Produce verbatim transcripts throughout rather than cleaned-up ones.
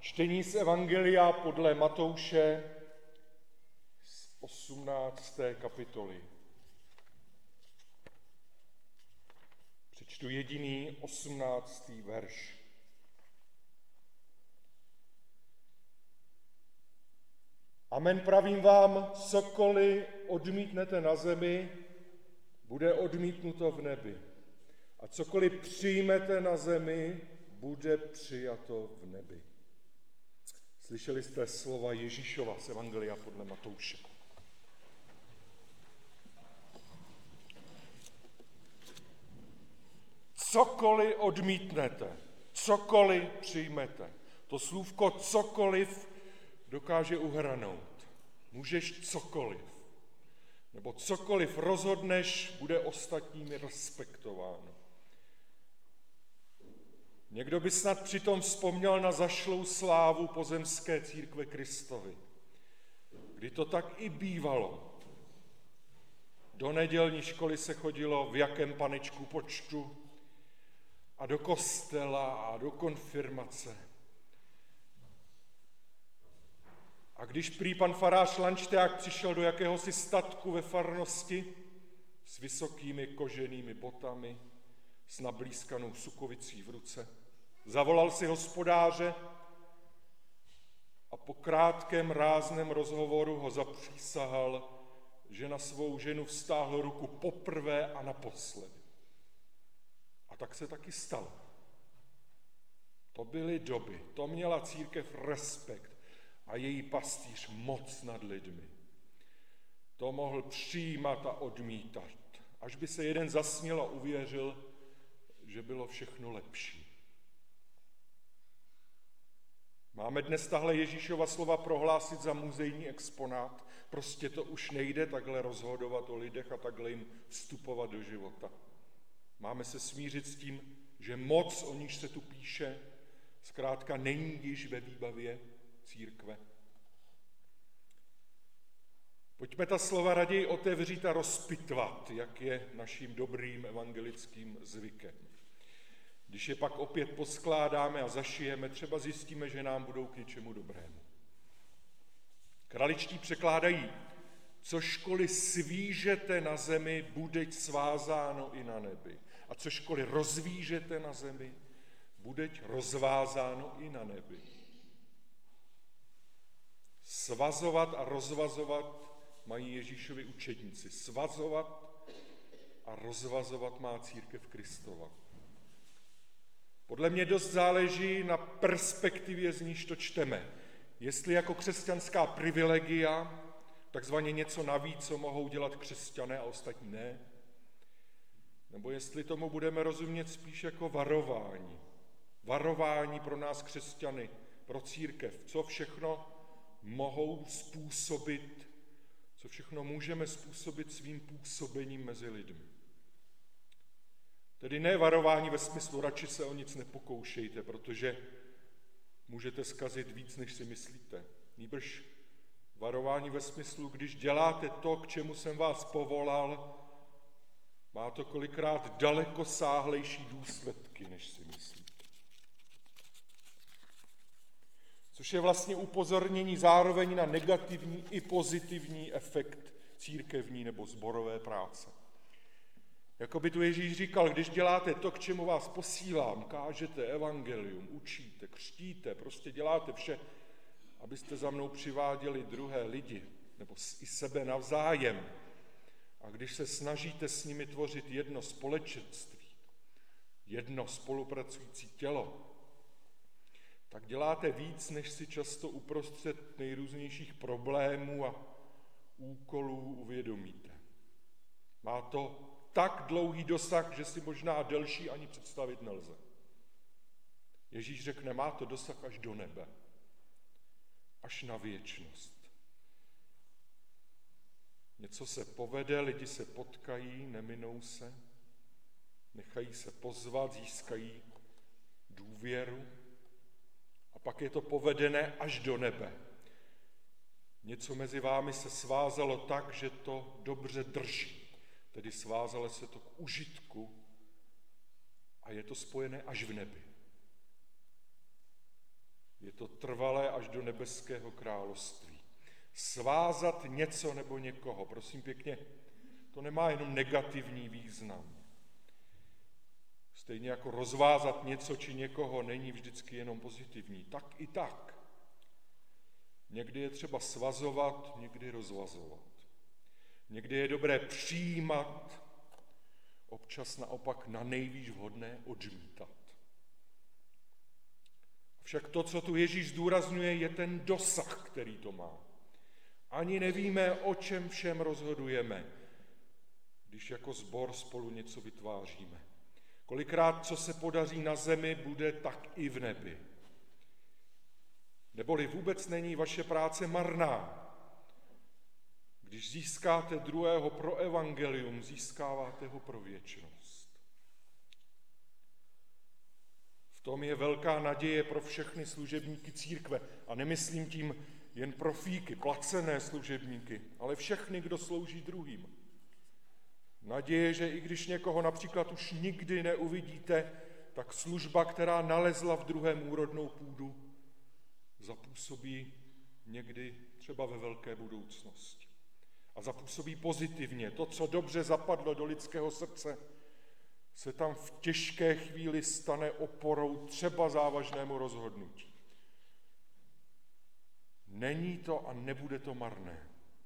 Čtení z Evangelia podle Matouše z osmnácté kapitoly. Přečtu jediný osmnáctý verš. Amen, pravím vám, cokoliv odmítnete na zemi, bude odmítnuto v nebi. A cokoliv přijmete na zemi, bude přijato v nebi. Slyšeli jste slova Ježíšova z Evangelia podle Matouše. Cokoliv odmítnete, cokoliv přijmete. To slůvko cokoliv dokáže uhrnout. Můžeš cokoliv. Nebo cokoliv rozhodneš, bude ostatními respektováno. Někdo by snad přitom vzpomněl na zašlou slávu pozemské církve Kristovy, kdy to tak i bývalo. Do nedělní školy se chodilo v jakém panečku počtu a do kostela a do konfirmace. A když prý pan farář Lanšták přišel do jakéhosi statku ve farnosti s vysokými koženými botami, s nablízkanou sukovicí v ruce, zavolal si hospodáře a po krátkém rázném rozhovoru ho zapřísahal, že na svou ženu vztáhl ruku poprvé a naposledy. A tak se taky stalo. To byly doby, to měla církev respekt a její pastýř moc nad lidmi. To mohl přijímat a odmítat, až by se jeden zasměl a uvěřil, že bylo všechno lepší. Máme dnes tahle Ježíšova slova prohlásit za muzejní exponát. Prostě to už nejde takhle rozhodovat o lidech a takhle jim vstupovat do života. Máme se smířit s tím, že moc, o níž se tu píše, zkrátka není již ve výbavě církve. Pojďme ta slova raději otevřít a rozpitvat, jak je naším dobrým evangelickým zvykem. Když je pak opět poskládáme a zašijeme, třeba zjistíme, že nám budou k něčemu dobrému. Kraličtí překládají, cožkoliv svížete na zemi, budeť svázáno i na nebi. A cožkoliv rozvížete na zemi, budeť rozvázáno i na nebi. Svazovat a rozvazovat mají Ježíšovi učedníci. Svazovat a rozvazovat má církev Kristova. Podle mě dost záleží na perspektivě, z níž to čteme. Jestli jako křesťanská privilegia, takzvaně něco navíc, co mohou dělat křesťané a ostatní ne, nebo jestli tomu budeme rozumět spíš jako varování. Varování pro nás křesťany, pro církev, co všechno mohou způsobit, co všechno můžeme způsobit svým působením mezi lidmi. Tedy ne varování ve smyslu, radši se o nic nepokoušejte, protože můžete zkazit víc, než si myslíte. Nýbrž varování ve smyslu, když děláte to, k čemu jsem vás povolal, má to kolikrát daleko sáhlejší důsledky, než si myslíte. Což je vlastně upozornění zároveň na negativní i pozitivní efekt církevní nebo sborové práce. Jako by tu Ježíš říkal, když děláte to, k čemu vás posílám, kážete evangelium, učíte, křtíte, prostě děláte vše, abyste za mnou přiváděli druhé lidi, nebo i sebe navzájem. A když se snažíte s nimi tvořit jedno společenství, jedno spolupracující tělo, tak děláte víc, než si často uprostřed nejrůznějších problémů a úkolů uvědomíte. Má to tak dlouhý dosah, že si možná delší ani představit nelze. Ježíš řekne, má to dosah až do nebe, až na věčnost. Něco se povede, lidi se potkají, neminou se, nechají se pozvat, získají důvěru a pak je to povedené až do nebe. Něco mezi vámi se svázalo tak, že to dobře drží. Tedy svázalo se to k užitku a je to spojené až v nebi. Je to trvalé až do nebeského království. Svázat něco nebo někoho, prosím pěkně, to nemá jenom negativní význam. Stejně jako rozvázat něco či někoho není vždycky jenom pozitivní. Tak i tak. Někdy je třeba svazovat, někdy rozvazovat. Někdy je dobré přijímat, občas naopak na nejvýš vhodné odmítat. Však to, co tu Ježíš zdůrazňuje, je ten dosah, který to má. Ani nevíme, o čem všem rozhodujeme, když jako sbor spolu něco vytváříme. Kolikrát, co se podaří na zemi, bude tak i v nebi. Neboli vůbec není vaše práce marná. Když získáte druhého pro evangelium, získáváte ho pro věčnost. V tom je velká naděje pro všechny služebníky církve. A nemyslím tím jen profíky, placené služebníky, ale všechny, kdo slouží druhým. Naděje, že i když někoho například už nikdy neuvidíte, tak služba, která nalezla v druhém úrodnou půdu, zapůsobí někdy třeba ve velké budoucnosti. A zapůsobí pozitivně. To, co dobře zapadlo do lidského srdce, se tam v těžké chvíli stane oporou třeba závažnému rozhodnutí. Není to a nebude to marné.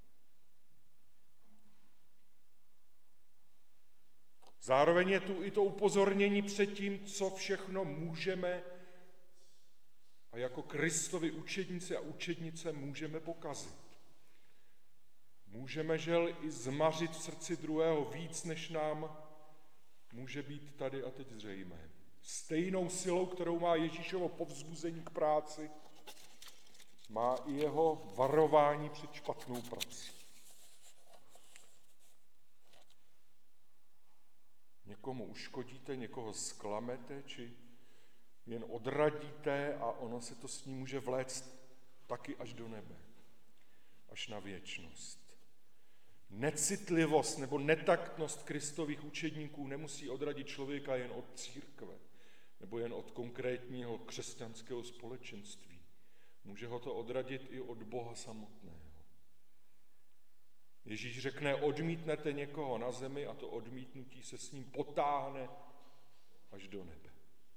Zároveň je tu i to upozornění před tím, co všechno můžeme a jako Kristovi učedníci a učednice můžeme pokazit. Můžeme žel i zmařit v srdci druhého víc, než nám může být tady a teď zřejmé. Stejnou silou, kterou má Ježíšovo povzbuzení k práci, má i jeho varování před špatnou prací. Někomu uškodíte, někoho zklamete, či jen odradíte a ono se to s ním může vléct taky až do nebe, až na věčnost. Necitlivost nebo netaktnost Kristových učedníků nemusí odradit člověka jen od církve nebo jen od konkrétního křesťanského společenství. Může ho to odradit i od Boha samotného. Ježíš řekne, odmítnete někoho na zemi a to odmítnutí se s ním potáhne až do nebe.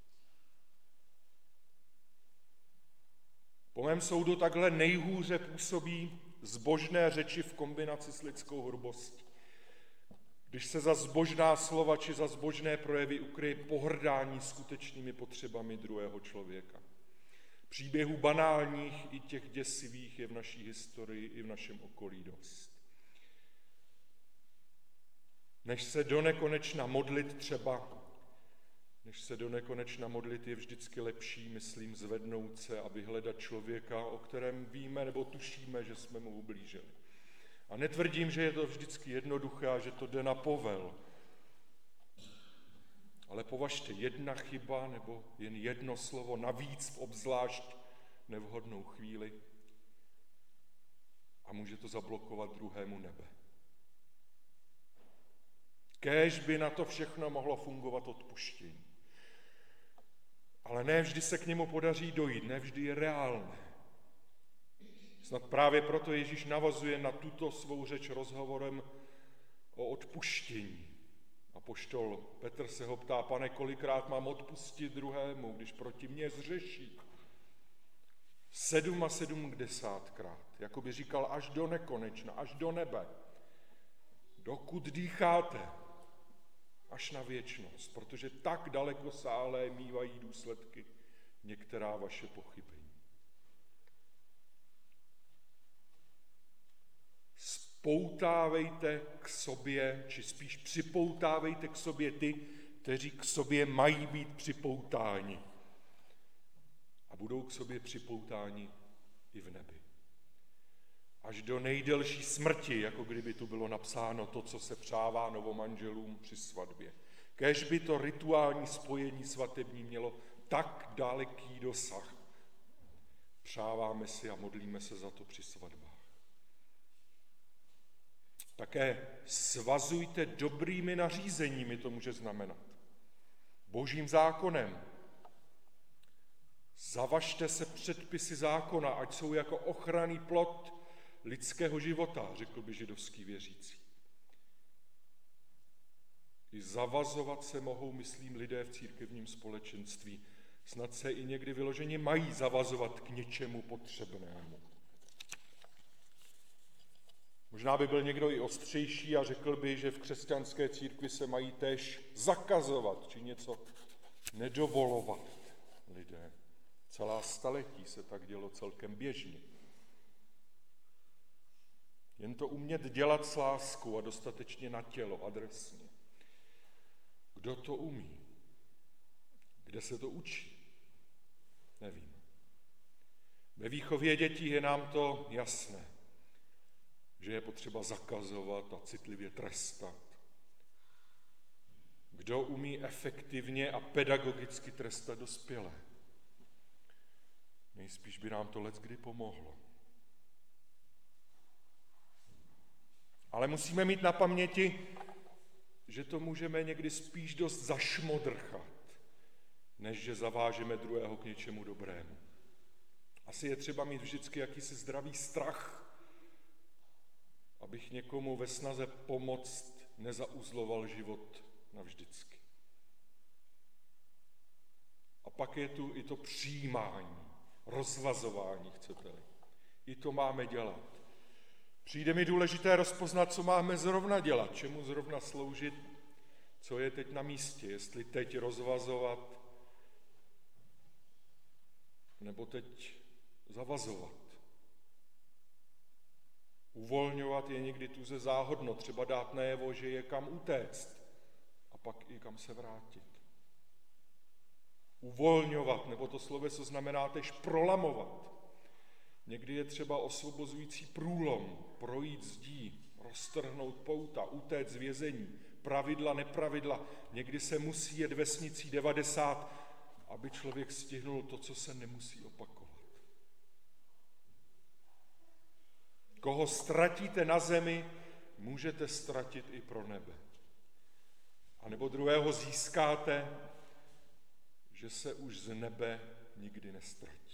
Po mém soudu takhle nejhůře působí zbožné řeči v kombinaci s lidskou hrubostí. Když se za zbožná slova či za zbožné projevy ukryje pohrdání skutečnými potřebami druhého člověka. Příběhů banálních i těch děsivých je v naší historii i v našem okolí dost. Než se do nekonečna modlit třeba, než se do nekonečna modlit je vždycky lepší, myslím, zvednout se a vyhledat člověka, o kterém víme nebo tušíme, že jsme mu ublížili. A netvrdím, že je to vždycky jednoduché a že to jde na povel. Ale považte, jedna chyba nebo jen jedno slovo navíc v obzvlášť nevhodnou chvíli a může to zablokovat druhému nebe. Kéž by na to všechno mohlo fungovat odpuštění. Ale ne vždy se k němu podaří dojít, ne vždy je reálné. Snad právě proto Ježíš navazuje na tuto svou řeč rozhovorem o odpuštění. Apoštol Petr se ho ptá, pane, kolikrát mám odpustit druhému, když proti mně zřeší? Sedm a sedmdesátkrát, jako by říkal až do nekonečna, až do nebe. Dokud dýcháte, až na věčnost, protože tak dalekosáhlé mívají důsledky některá vaše pochybení. Spoutávejte k sobě, či spíš připoutávejte k sobě ty, kteří k sobě mají být připoutáni. A budou k sobě připoutáni i v nebi. Až do nejdelší smrti, jako kdyby tu bylo napsáno to, co se přává novomanželům při svatbě. Kéž by to rituální spojení svatební mělo tak daleký dosah. Přáváme si a modlíme se za to při svatbách. Také svazujte dobrými nařízeními, to může znamenat. Božím zákonem. Zavažte se předpisy zákona, ať jsou jako ochranný plot lidského života, řekl by židovský věřící. I zavazovat se mohou, myslím, lidé v církevním společenství. Snad se i někdy vyloženě mají zavazovat k něčemu potřebnému. Možná by byl někdo i ostřejší a řekl by, že v křesťanské církvi se mají též zakazovat, či něco nedovolovat lidé. Celá staletí se tak dělo celkem běžně. Jen to umět dělat s láskou a dostatečně na tělo, adresně. Kdo to umí? Kde se to učí? Nevím. Ve výchově dětí je nám to jasné, že je potřeba zakazovat a citlivě trestat. Kdo umí efektivně a pedagogicky trestat dospělé? Nejspíš by nám to leckdy pomohlo. Ale musíme mít na paměti, že to můžeme někdy spíš dost zašmodrchat, než že zavážeme druhého k něčemu dobrému. Asi je třeba mít vždycky jakýsi zdravý strach, abych někomu ve snaze pomoct nezauzloval život navždycky. A pak je tu i to přijímání, rozvazování, chcete-li. I to máme dělat. Přijde mi důležité rozpoznat, co máme zrovna dělat, čemu zrovna sloužit, co je teď na místě, jestli teď rozvazovat, nebo teď zavazovat. Uvolňovat je někdy tuze záhodno, třeba dát najevo, že je kam utéct a pak i kam se vrátit. Uvolňovat, nebo to sloveso znamená tež prolamovat. Někdy je třeba osvobozující průlom, projít zdí, roztrhnout pouta, utéct z vězení, pravidla, nepravidla. Někdy se musí jet vesnicí devadesát, aby člověk stihnul to, co se nemusí opakovat. Koho ztratíte na zemi, můžete ztratit i pro nebe. A nebo druhého získáte, že se už z nebe nikdy nestratí.